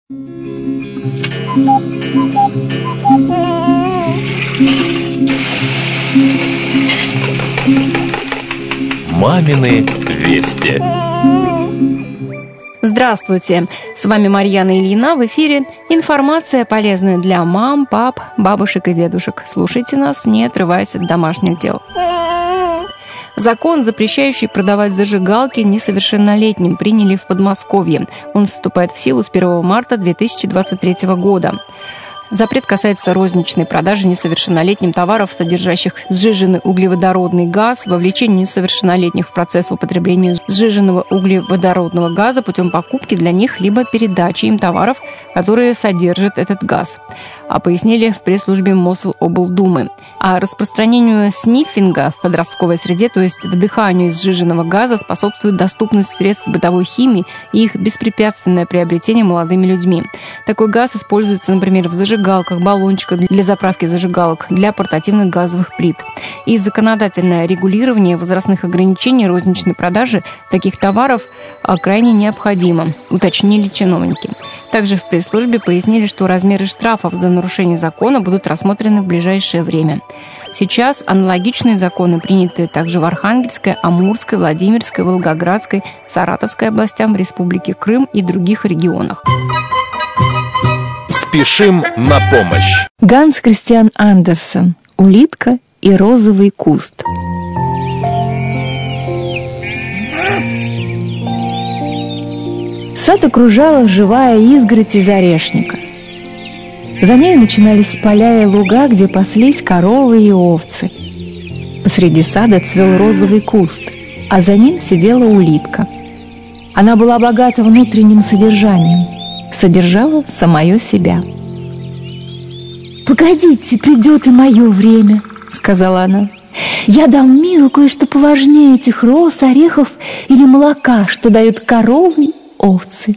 Мамины вести. Здравствуйте! С вами Марьяна Ильина. В эфире информация, полезная для мам, пап, бабушек и дедушек. Слушайте нас, не отрываясь от домашних дел. Закон, запрещающий продавать зажигалки несовершеннолетним, приняли в Подмосковье. Он вступает в силу с 1 марта 2023 года. Запрет касается розничной продажи несовершеннолетним товаров, содержащих сжиженный углеводородный газ, вовлечения несовершеннолетних в процесс употребления сжиженного углеводородного газа путем покупки для них либо передачи им товаров, которые содержат этот газ. Пояснили в пресс-службе Мособлдумы. А распространению сниффинга в подростковой среде, то есть вдыханию сжиженного газа, способствует доступность средств бытовой химии и их беспрепятственное приобретение молодыми людьми. Такой газ используется, например, в зажигалках, баллончиках для заправки зажигалок, для портативных газовых плит. И законодательное регулирование возрастных ограничений розничной продажи таких товаров крайне необходимо, уточнили чиновники. Также в пресс-службе пояснили, что размеры штрафов за нарушение закона будут рассмотрены в ближайшее время. Сейчас аналогичные законы приняты также в Архангельской, Амурской, Владимирской, Волгоградской, Саратовской областях, в Республике Крым и других регионах. Спешим на помощь. Ганс Кристиан Андерсен. Улитка и розовый куст. Сад окружала живая изгородь из орешника. За нею начинались поля и луга, где паслись коровы и овцы. Посреди сада цвел розовый куст, а за ним сидела улитка. Она была богата внутренним содержанием, содержала самое себя. «Погодите, придет и мое время», — сказала она. «Я дам миру кое-что поважнее этих роз, орехов или молока, что дают коровы, овцы».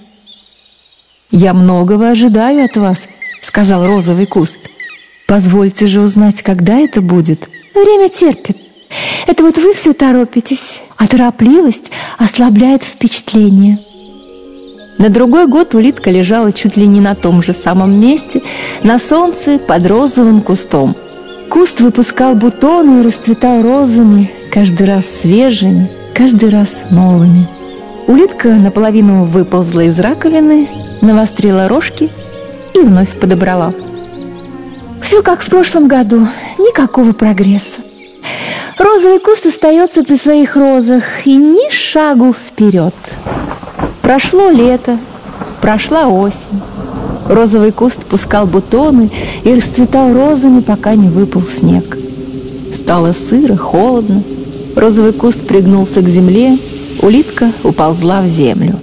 «Я многого ожидаю от вас», — сказал розовый куст. «Позвольте же узнать, когда это будет». «Время терпит. Это вот вы все торопитесь, а торопливость ослабляет впечатление». На другой год улитка лежала чуть ли не на том же самом месте, на солнце под розовым кустом. Куст выпускал бутоны и расцветал розами, каждый раз свежими, каждый раз новыми. Улитка наполовину выползла из раковины, навострила рожки и вновь подобрала. Все как в прошлом году, никакого прогресса. Розовый куст остается при своих розах и ни шагу вперед. Прошло лето, прошла осень. Розовый куст пускал бутоны и расцветал розами, пока не выпал снег. Стало сыро, холодно. Розовый куст пригнулся к земле, улитка уползла в землю.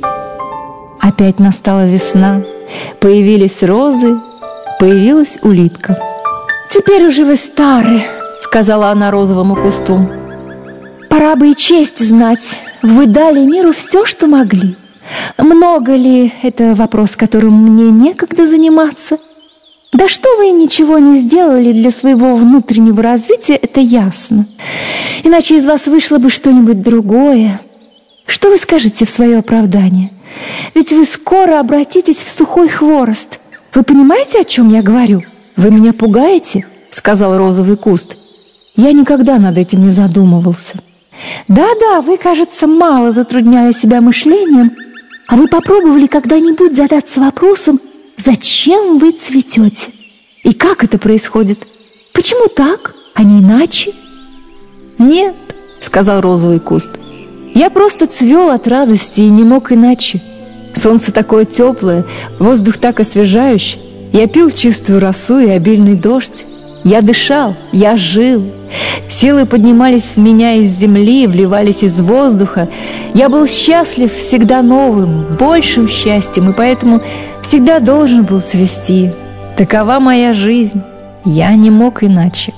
Опять настала весна. Появились розы, появилась улитка. «Теперь уже вы стары», — сказала она розовому кусту. «Пора бы и честь знать. Вы дали миру все, что могли. Много ли — это вопрос, которым мне некогда заниматься? Да что вы ничего не сделали для своего внутреннего развития, это ясно. Иначе из вас вышло бы что-нибудь другое. Что вы скажете в свое оправдание? Ведь вы скоро обратитесь в сухой хворост. Вы понимаете, о чем я говорю? Вы меня пугаете?» — сказал розовый куст. Я никогда над этим не задумывался. «Да-да, вы, кажется, мало затрудняли себя мышлением. А вы попробовали когда-нибудь задаться вопросом, зачем вы цветете? И как это происходит? Почему так, а не иначе?» «Нет», — сказал розовый куст. «Я просто цвел от радости и не мог иначе. Солнце такое теплое, воздух так освежающий. Я пил чистую росу и обильный дождь. Я дышал, я жил. Силы поднимались в меня из земли, вливались из воздуха. Я был счастлив всегда новым, большим счастьем, и поэтому всегда должен был цвести. Такова моя жизнь. Я не мог иначе».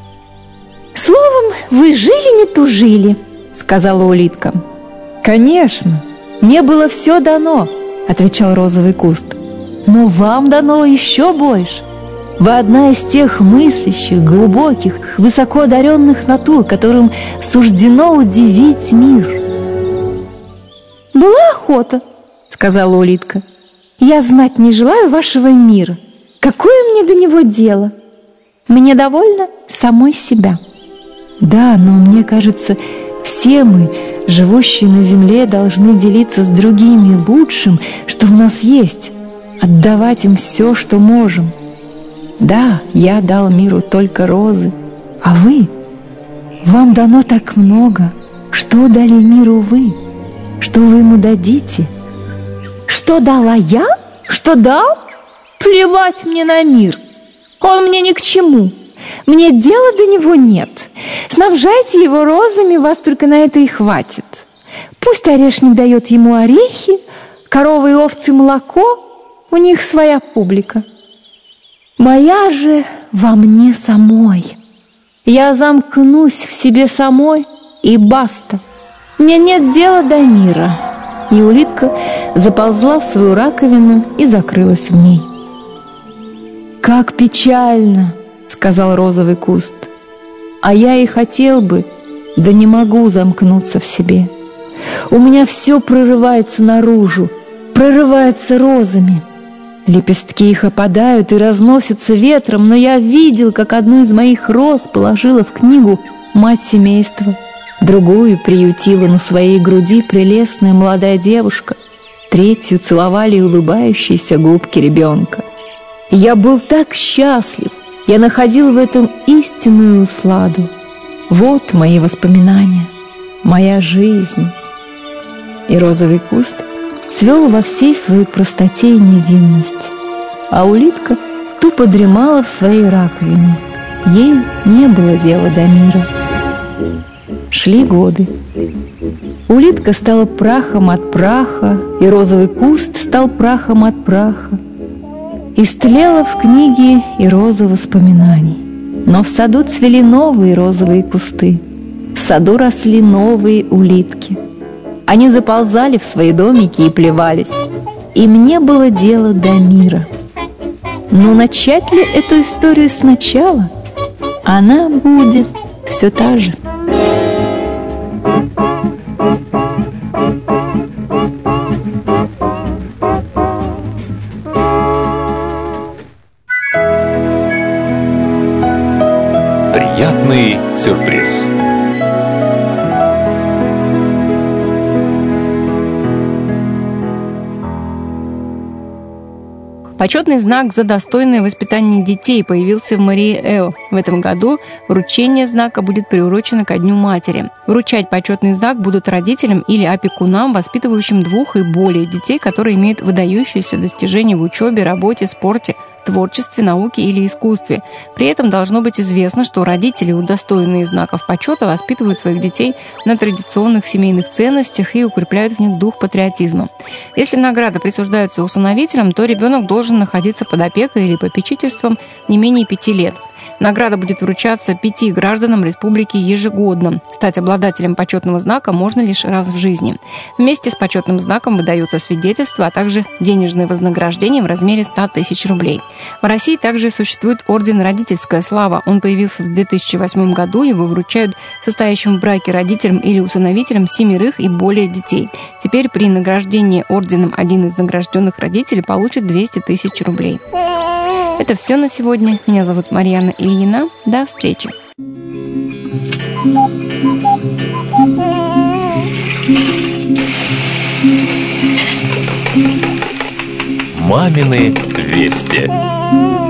«Словом, вы жили не тужили», — сказала улитка. «Конечно, мне было все дано», — отвечал розовый куст. «Но вам дано еще больше. Вы одна из тех мыслящих, глубоких, высоко одаренных натур, которым суждено удивить мир». «Была охота», — сказала улитка. Я знать не желаю вашего мира. Какое мне до него дело? Мне довольно самой себя. Да, но мне кажется, все мы, живущие на земле, должны делиться с другими лучшим, что в нас есть, отдавать им все, что можем. Да, я дал миру только розы, а вы? Вам дано так много. Что дали миру вы? Что вы ему дадите? Что дала я? Что дал? Плевать мне на мир. Он мне ни к чему. Мне дела до него нет. Снабжайте его розами, вас только на это и хватит. Пусть орешник дает ему орехи, коровы и овцы молоко, у них своя публика. Моя же во мне самой. Я замкнусь в себе самой, и баста. Мне нет дела до мира. И улитка заползла в свою раковину и закрылась в ней. «Как печально!» — сказал розовый куст. «А я и хотел бы, да не могу замкнуться в себе. У меня все прорывается наружу, прорывается розами. Лепестки их опадают и разносятся ветром, но я видел, как одну из моих роз положила в книгу мать семейства, другую приютила на своей груди прелестная молодая девушка, третью целовали улыбающиеся губки ребенка. И я был так счастлив, я находил в этом истинную усладу. Вот мои воспоминания, моя жизнь». И розовый куст цвел во всей своей простоте и невинности, а улитка тупо дремала в своей раковине. Ей не было дела до мира. Шли годы. Улитка стала прахом от праха, и розовый куст стал прахом от праха. Истлела в книге и роза воспоминаний. Но в саду цвели новые розовые кусты. В саду росли новые улитки. Они заползали в свои домики и плевались. Им не было дела до мира. Но начать ли эту историю сначала? Она будет все та же. Приятный сюрприз. Почетный знак за достойное воспитание детей появился в Марии Эл. В этом году вручение знака будет приурочено ко Дню матери. Вручать почетный знак будут родителям или опекунам, воспитывающим 2 и более детей, которые имеют выдающиеся достижения в учебе, работе, спорте, творчестве, науке или искусстве. При этом должно быть известно, что родители, удостоенные знаков почета, воспитывают своих детей на традиционных семейных ценностях и укрепляют в них дух патриотизма. Если награда присуждается усыновителям, то ребенок должен находиться под опекой или попечительством не менее 5 лет. Награда будет вручаться 5 гражданам республики ежегодно. Стать обладателем почетного знака можно лишь раз в жизни. Вместе с почетным знаком выдается свидетельство, а также денежное вознаграждение в размере 100 тысяч рублей. В России также существует орден «Родительская слава». Он появился в 2008 году. Его вручают состоящим в браке родителям или усыновителям 7 и более детей. Теперь при награждении орденом один из награжденных родителей получит 200 тысяч рублей. Это все на сегодня. Меня зовут Марьяна Ильина. До встречи. Мамины вести.